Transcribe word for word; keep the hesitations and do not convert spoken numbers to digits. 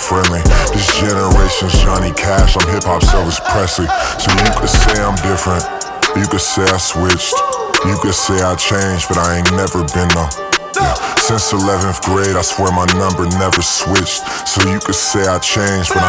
friendly. This generation's Johnny Cash, I'm hip-hop's Elvis Presley. So you could say I'm different, you could say I switched, you could say I changed, but I ain't never been no. Yeah. Since eleventh grade, I swear my number never switched. So you could say I changed, but I